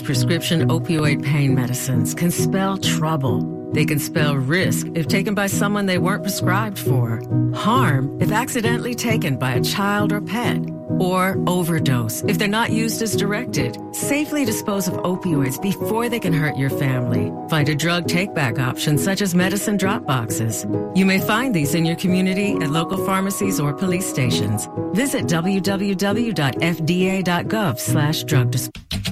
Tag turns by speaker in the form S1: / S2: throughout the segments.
S1: prescription opioid pain medicines can spell trouble. They can spell risk if taken by someone they weren't prescribed for, harm if accidentally taken by a child or pet, or overdose if they're not used as directed. Safely dispose of opioids before they can hurt your family. Find a drug take-back option such as medicine drop boxes. You may find these in your community at local pharmacies or police stations. Visit www.fda.gov/drug disposal.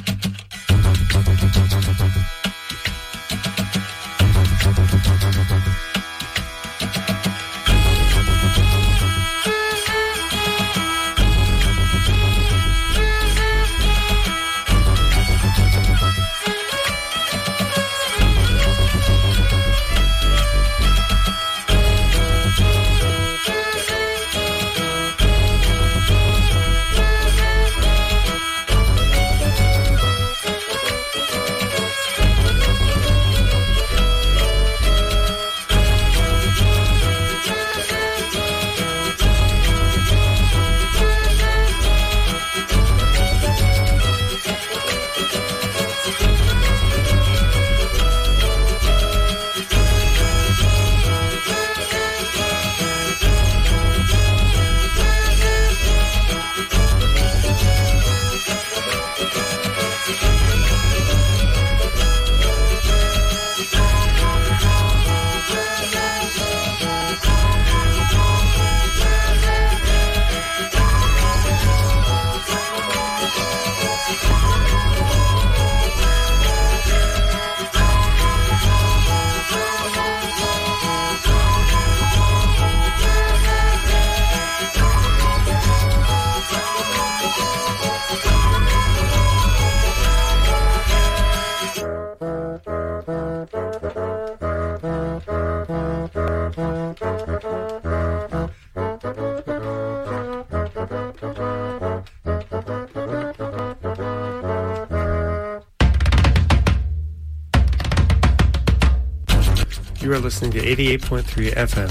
S2: You are listening to 88.3 FM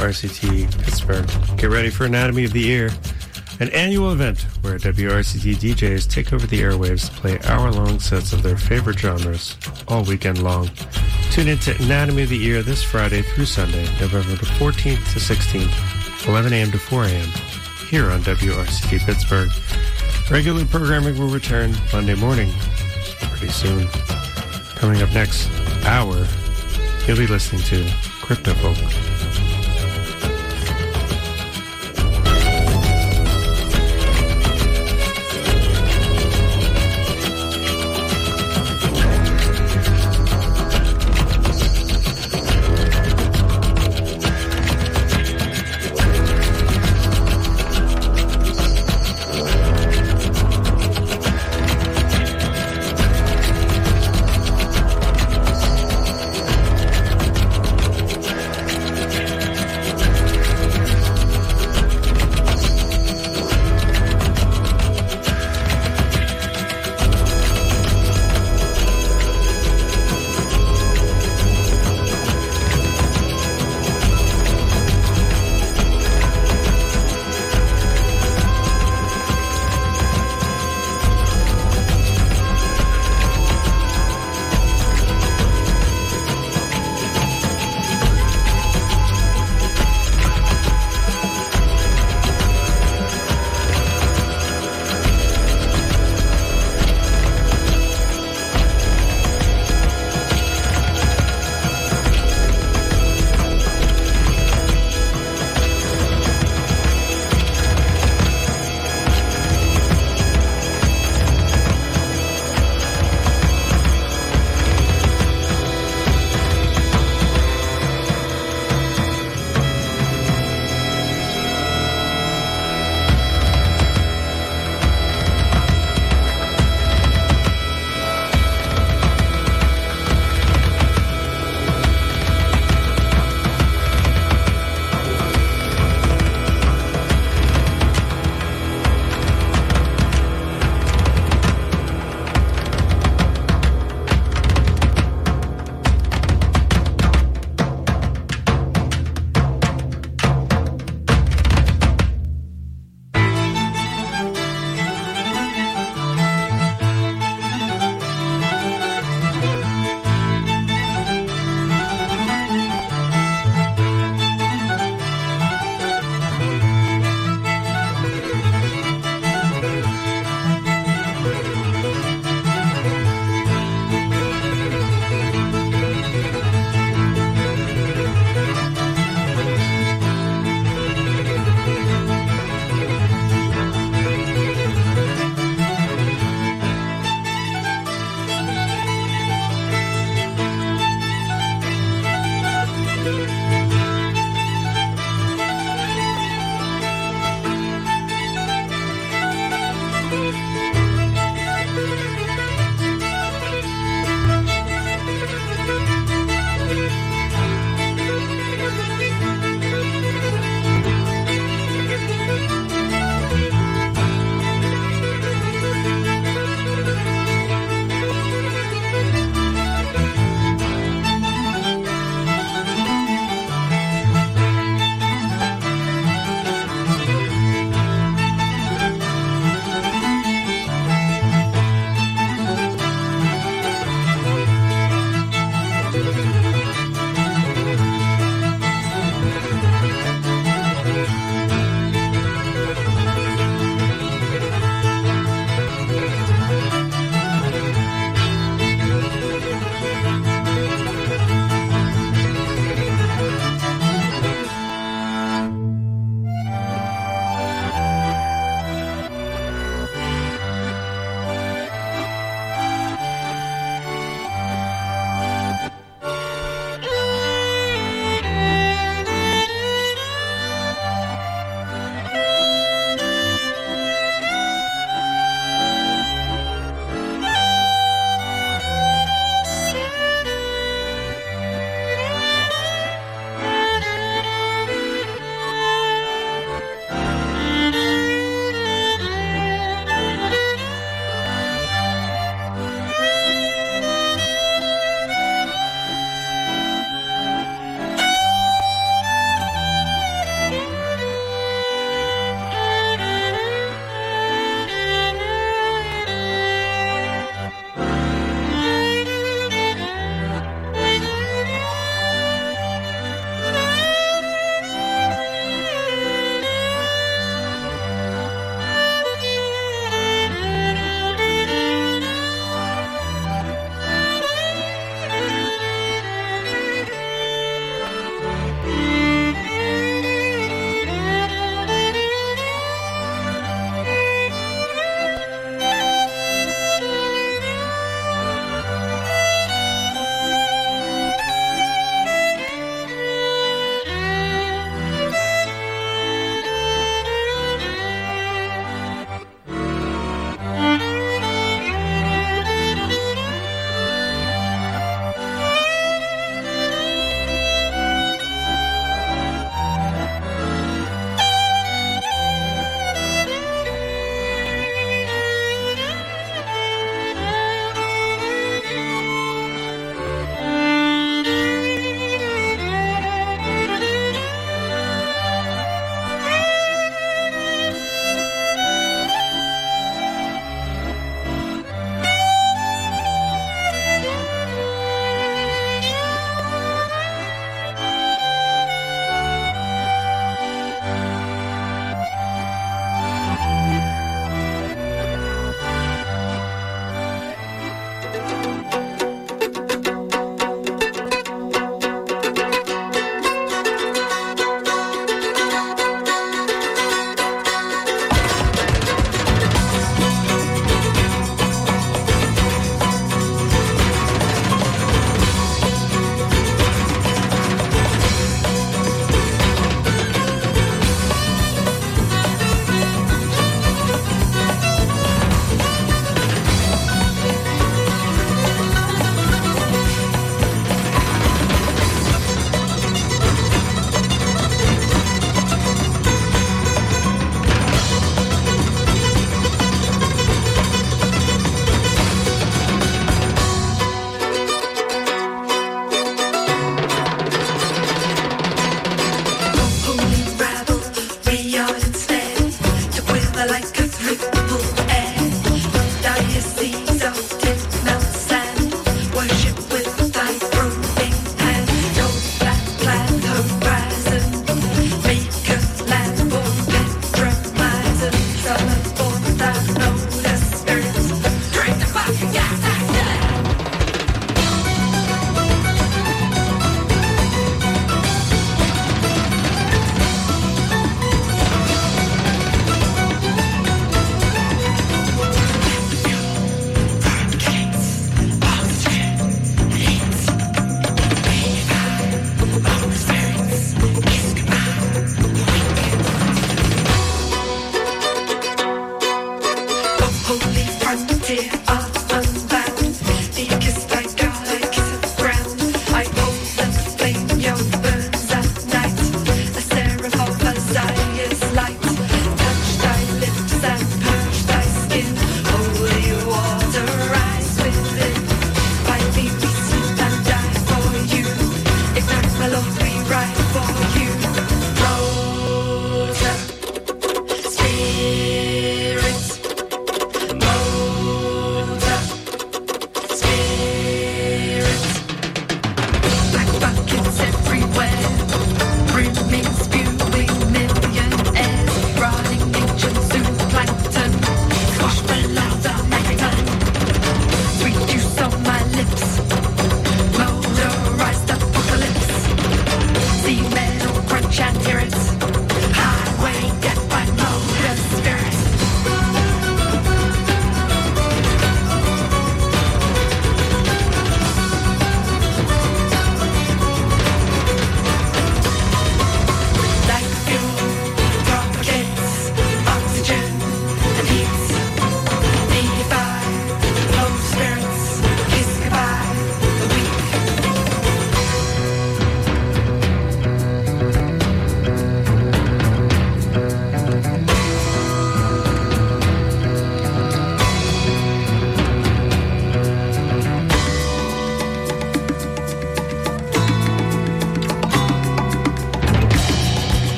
S2: WRCT Pittsburgh. Get ready for Anatomy of the Ear, an annual event where WRCT DJs take over the airwaves to play hour-long sets of their favorite genres all weekend long. Tune in to Anatomy of the Ear this Friday through Sunday, November the 14th to 16th, 11 a.m. to 4 a.m., here on WRCT Pittsburgh. Regular programming will return Monday morning, pretty soon. Coming up next hour, you'll be listening to Cryptofolk.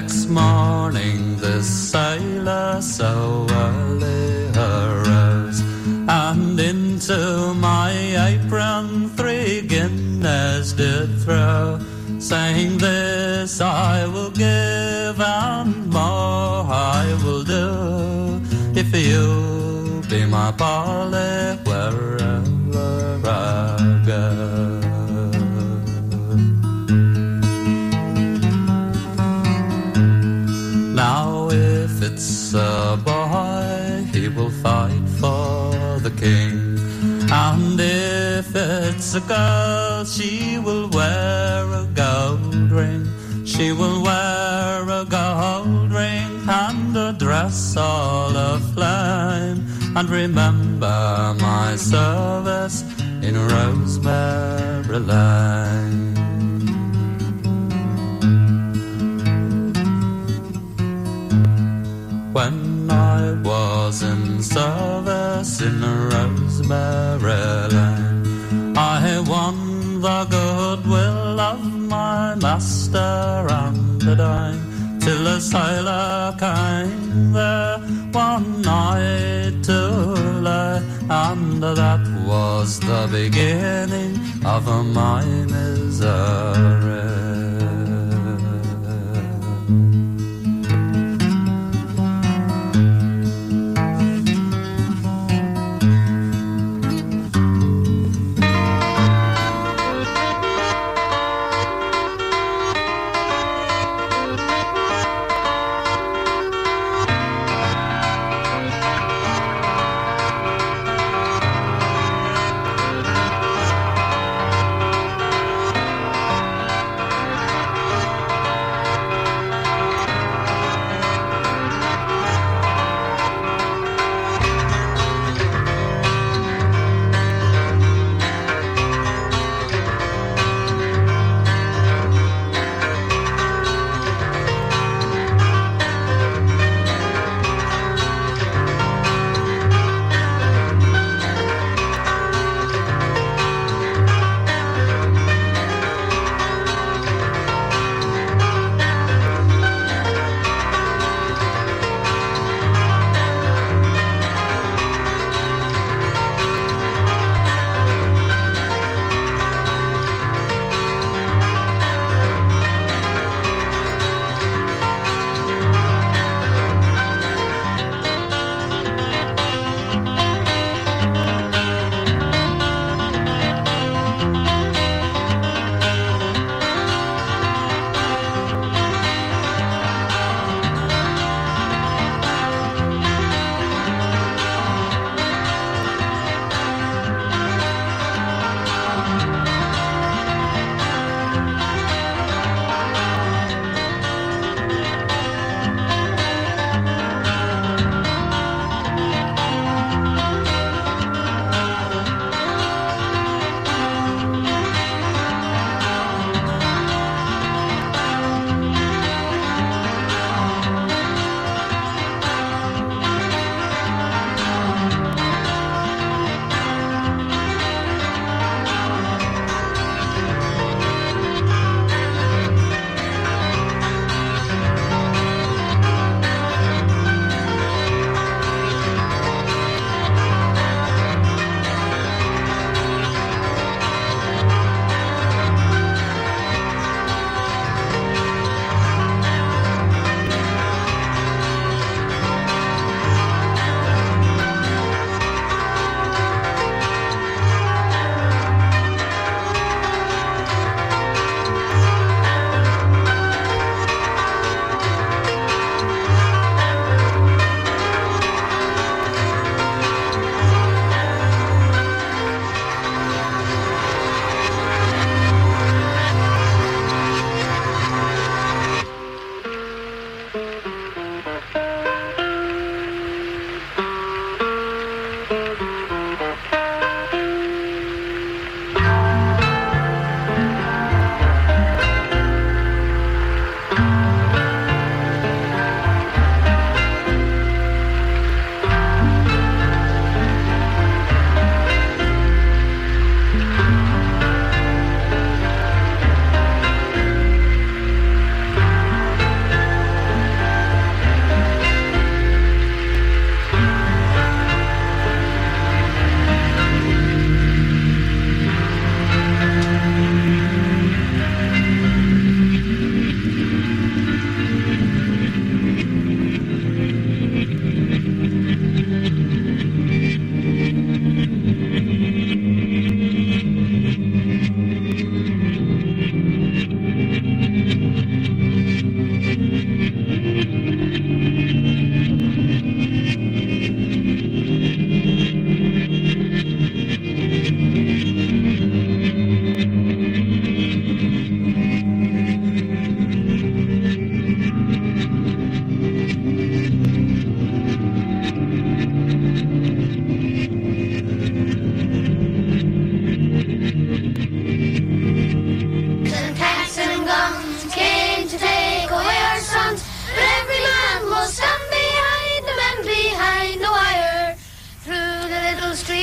S3: Next morning the sailor so early arose, and into my apron 3 guineas did throw, saying, "This I will give, and more I will do, if you be my Polly wherever I go." Now if it's a boy, he will fight for the king, and if it's a girl, she will wear a gold ring. She will wear a gold ring and a dress all aflame, and remember my service in Rosemary Lane. When I was in service in Rosemary Lane, I won the goodwill of my master and the dame, till a sailor came there one night to lay, and that was the beginning of my misery.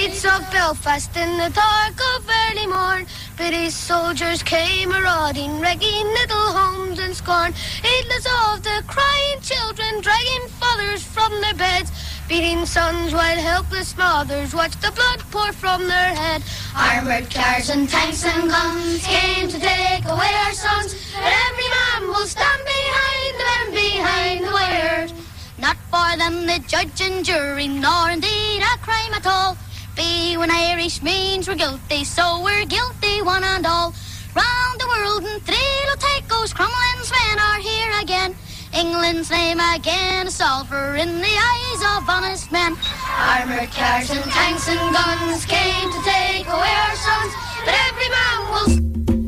S4: streets of Belfast in the dark of early morn. British soldiers came marauding, wrecking little homes in scorn. Heedless of the crying children, dragging fathers from their beds, beating sons while helpless mothers watched the blood pour from their head. Armoured cars and tanks and guns came to take away our sons, and every man will stand behind the men behind the wires. Not for them the judge and jury, nor indeed a crime at all. Be when Irish means we're guilty, so we're guilty one and all. Round the world in thrill take goes Cromwelin's men are here again. England's name again a solver in the eyes of honest men. Armoured cars and tanks and guns came to take away our sons, but every man will...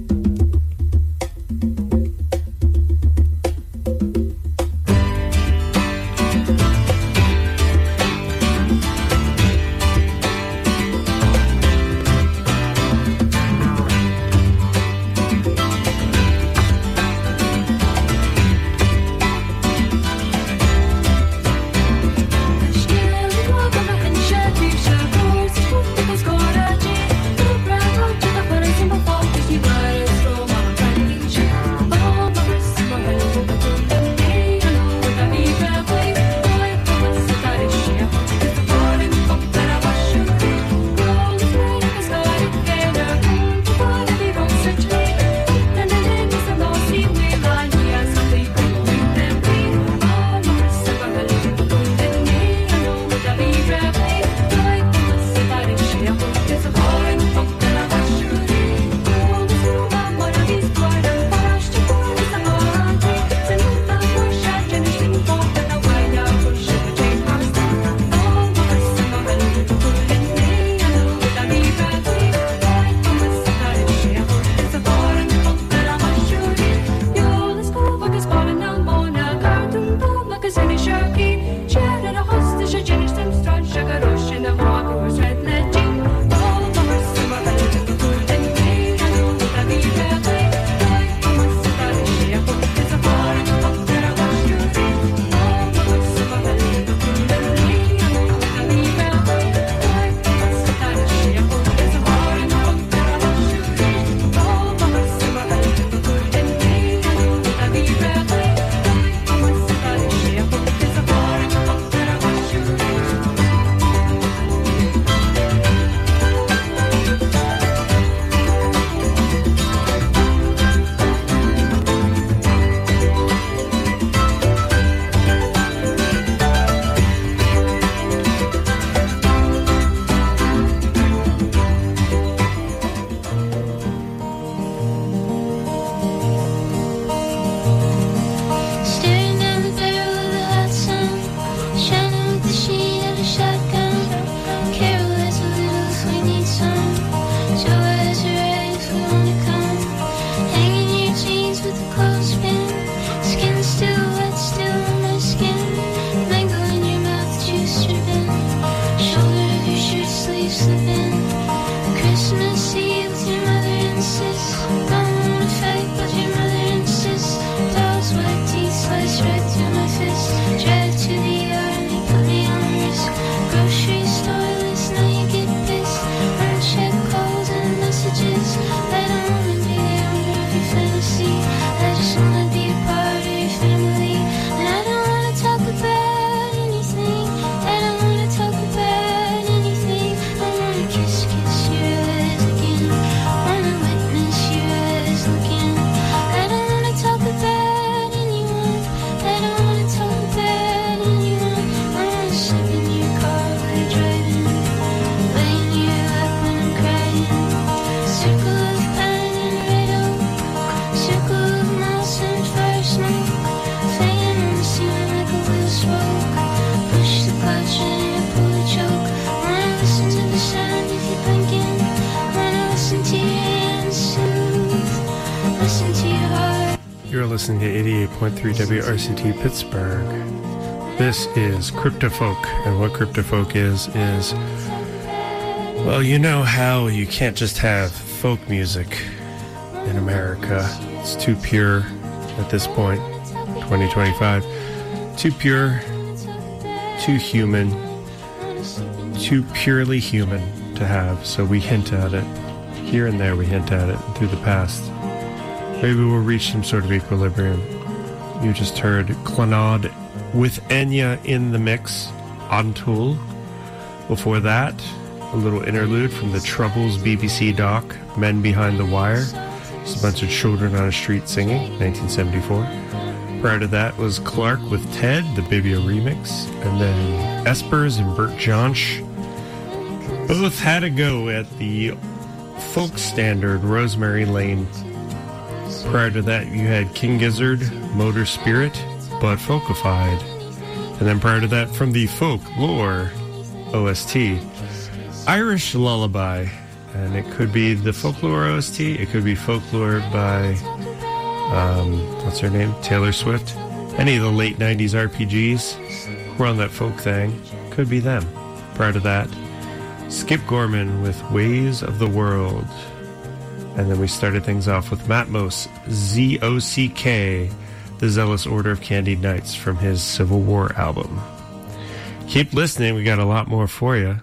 S2: Listening to 88.3 WRCT Pittsburgh. This is Cryptofolk, and what Cryptofolk is, well, you know how you can't just have folk music in America. It's too pure at this point, 2025. Too pure, too human, too purely human to have, so we hint at it. Here and there we hint at it through the past. Maybe we'll reach some sort of equilibrium. You just heard Clannad with Enya in the mix on Tool. Before that, a little interlude from the Troubles BBC doc, Men Behind the Wire. Just a bunch of children on a street singing, 1974. Prior to that was Clark with Ted, the Bibio remix. And then Espers and Bert Jansch both had a go at the folk standard Rosemary Lane. Prior to that, you had King Gizzard, Motor Spirit, but folkified. And then prior to that, from the Folklore OST, Irish Lullaby. And it could be the Folklore OST, it could be Folklore by, what's her name? Taylor Swift. Any of the late 90s RPGs who were on that folk thing, could be them. Prior to that, Skip Gorman with Ways of the World. And then we started things off with Matmos, ZOCK, The Zealous Order of Candied Knights, from his Civil War album. Keep listening, we got a lot more for you.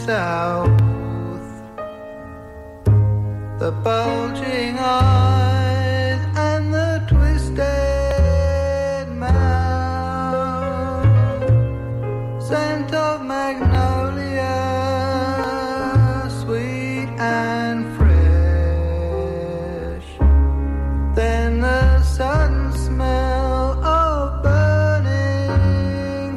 S5: south. The bulging eyes and the twisted mouth, scent of magnolia, sweet and fresh. Then the sudden smell of burning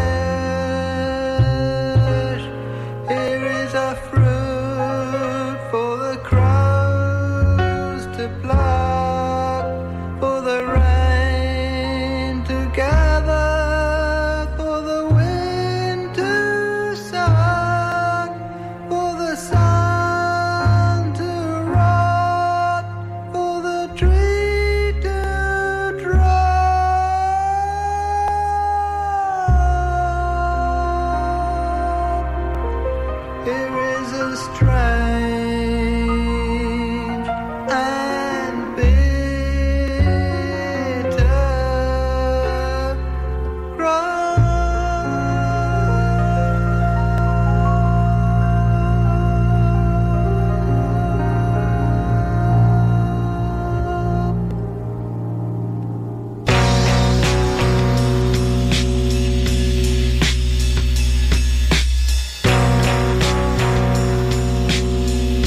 S5: flesh. Here is a fruit for the crows to pluck, for the rain to gather, for the wind to suck, for the sun to rot, for the tree to drop. Here is a strange and bitter crop.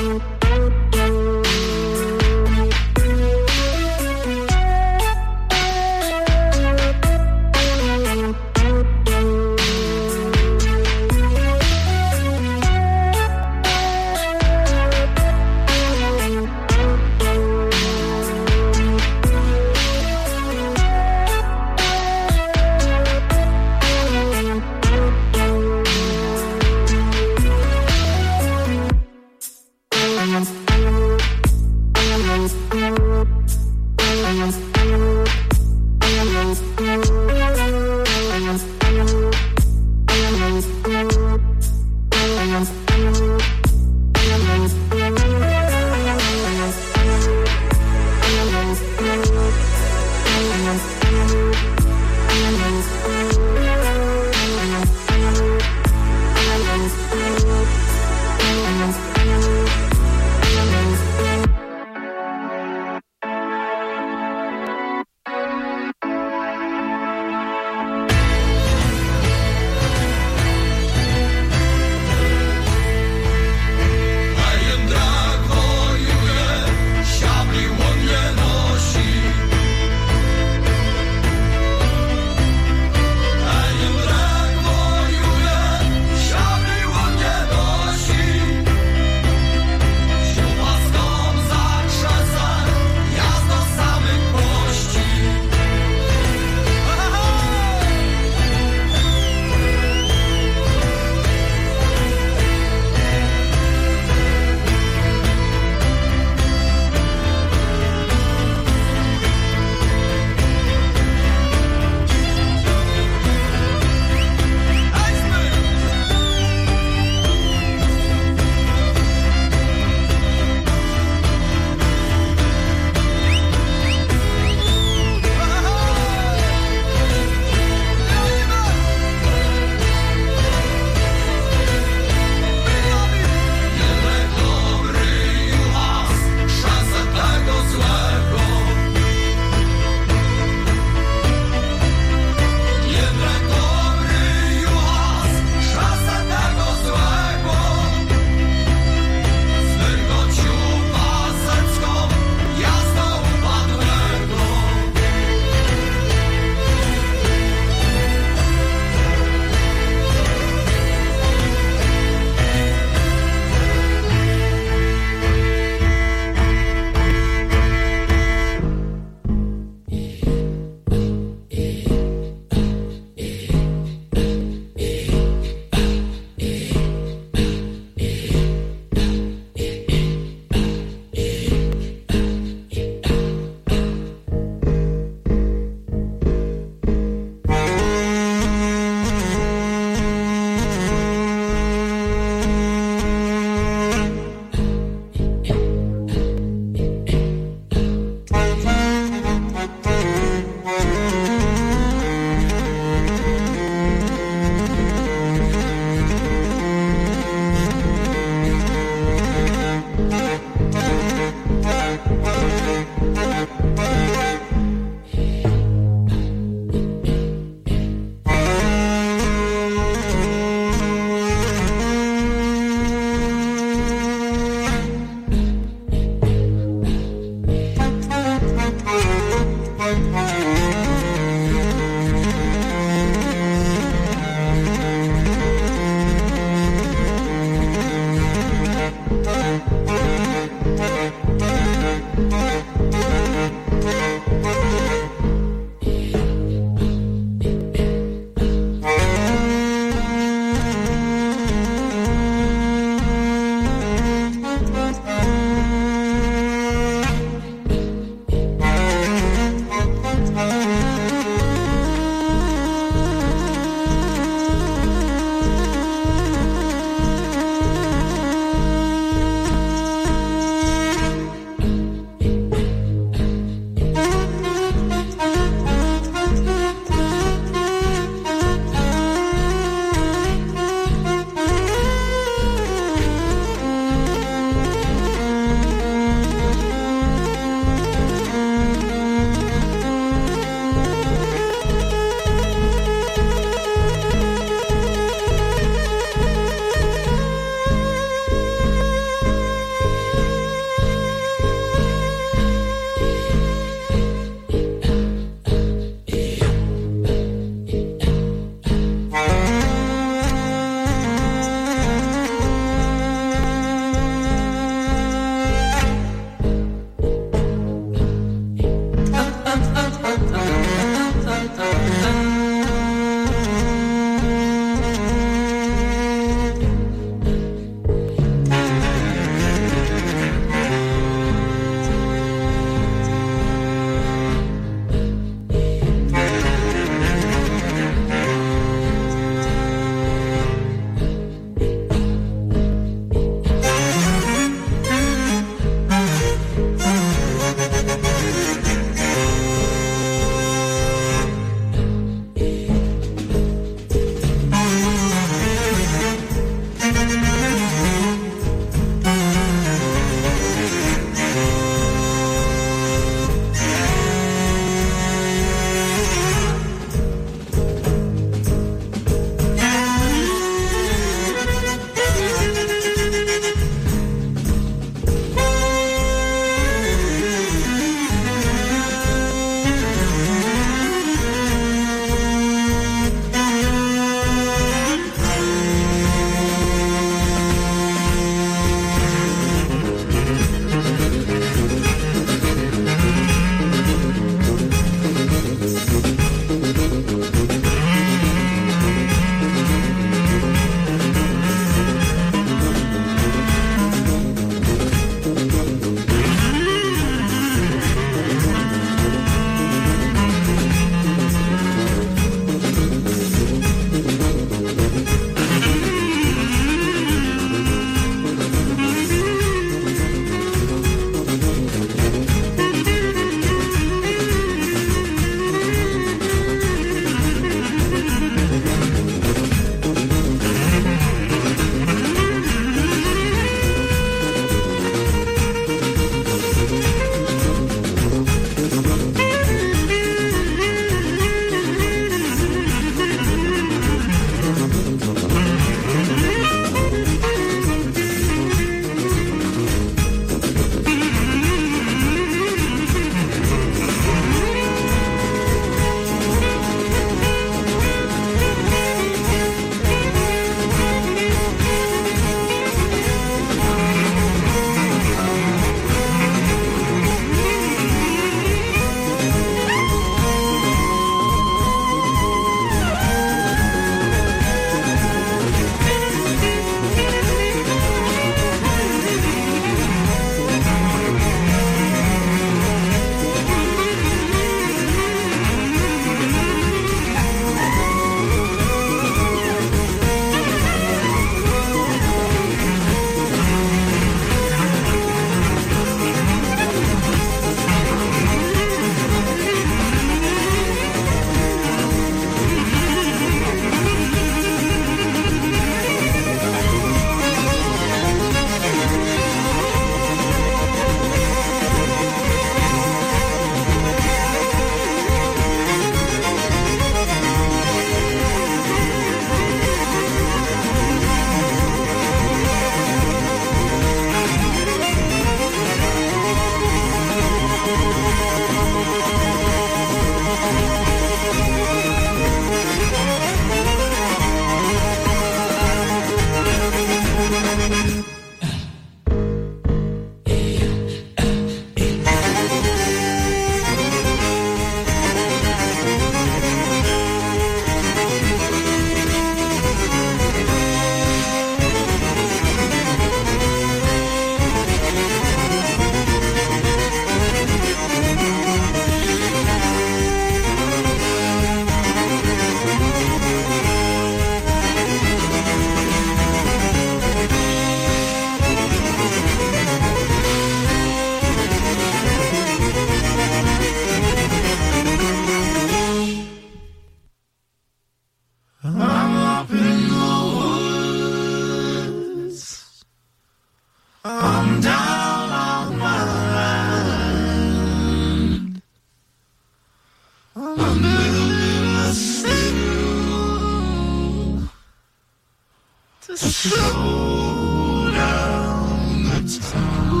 S6: To slow down the time.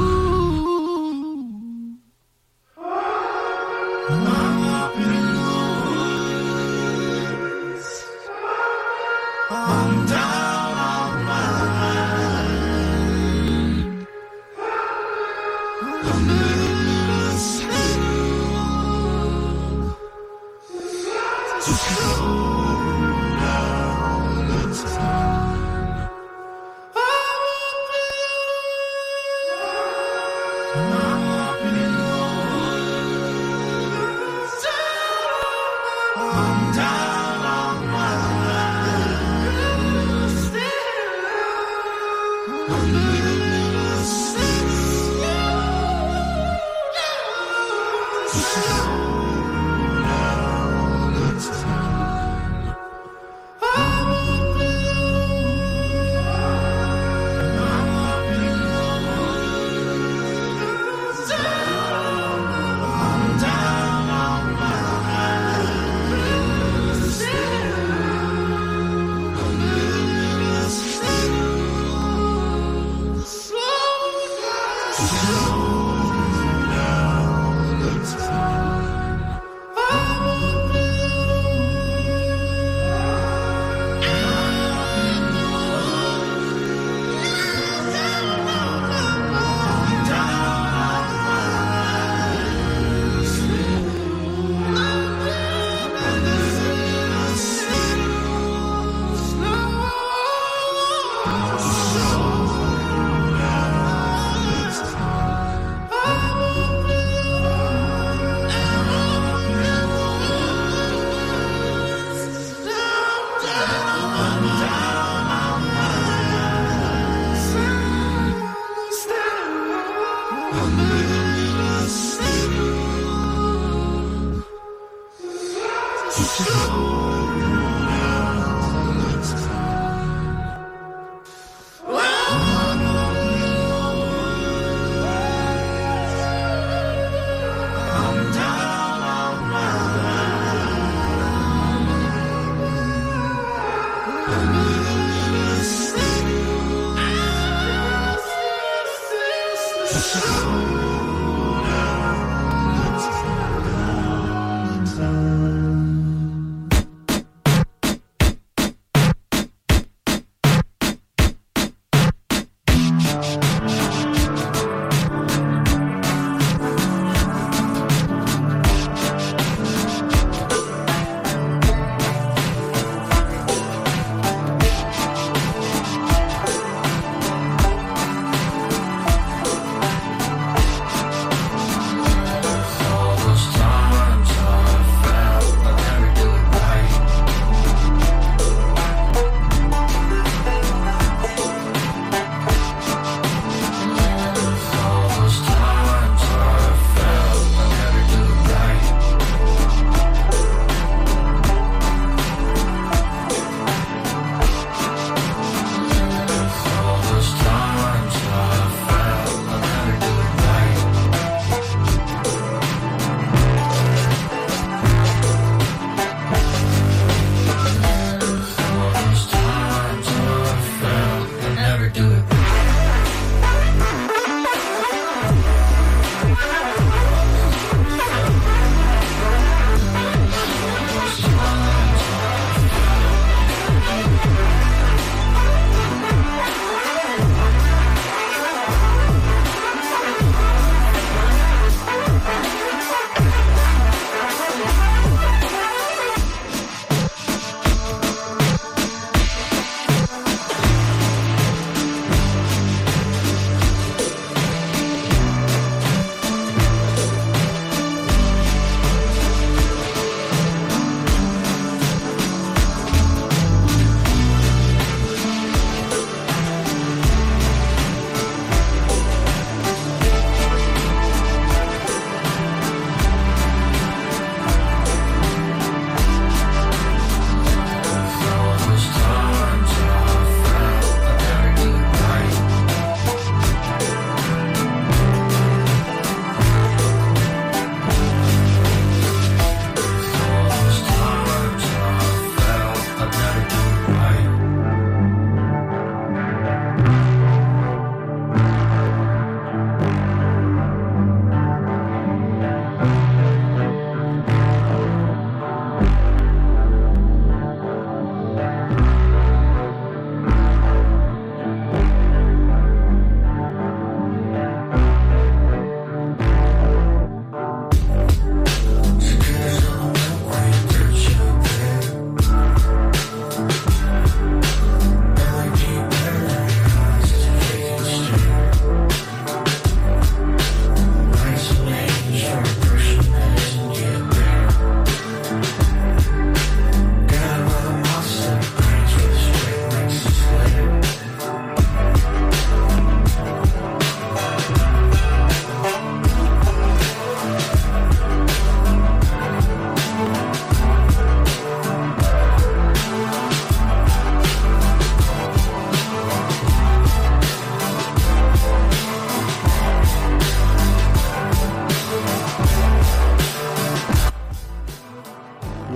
S6: I'm up in the woods. I'm down on my mind. I'm listening to slow down the time.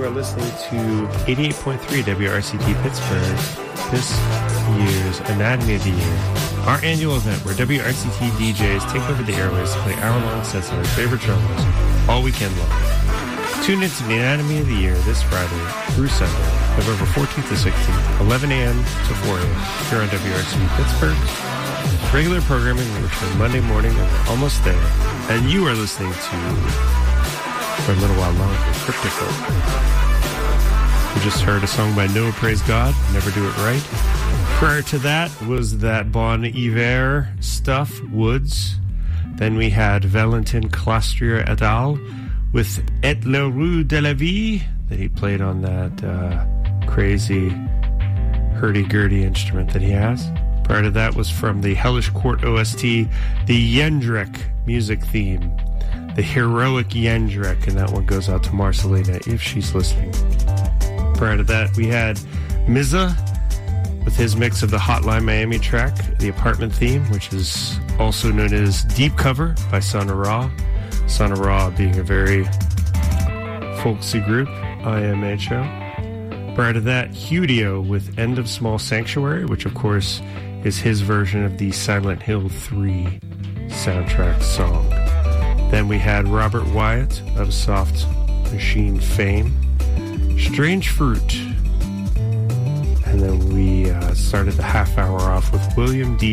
S2: You are listening to 88.3 WRCT Pittsburgh, this year's Anatomy of the Year, our annual event where WRCT DJs take over the airways to play hour-long sets of their favorite genres all weekend long. Tune into the Anatomy of the Year this Friday through Sunday, November 14th to 16th, 11 a.m. to 4 a.m. here on WRCT Pittsburgh. Regular programming will return Monday morning, and we're almost there. And you are listening to, for a little while longer, Cryptical. We just heard a song by Noah Praise God, Never Do It Right. Prior to that was that Bon Iver stuff, Woods. Then we had Valentin Clastrier et al. With Et le Rue de la Vie that he played on that crazy hurdy-gurdy instrument that he has. Prior to that was from the Hellish Court OST, the Yendrek music theme. The heroic Yendrek, and that one goes out to Marcelina if she's listening. Prior to that, we had Mizza with his mix of the Hotline Miami track, the Apartment theme, which is also known as Deep Cover by Sana Ra. Sana Ra being a very folksy group, IMHO. Prior to that, Hudio with End of Small Sanctuary, which of course is his version of the Silent Hill 3 soundtrack song. Then we had Robert Wyatt of Soft Machine fame, Strange Fruit. And then we started the half hour off with William D.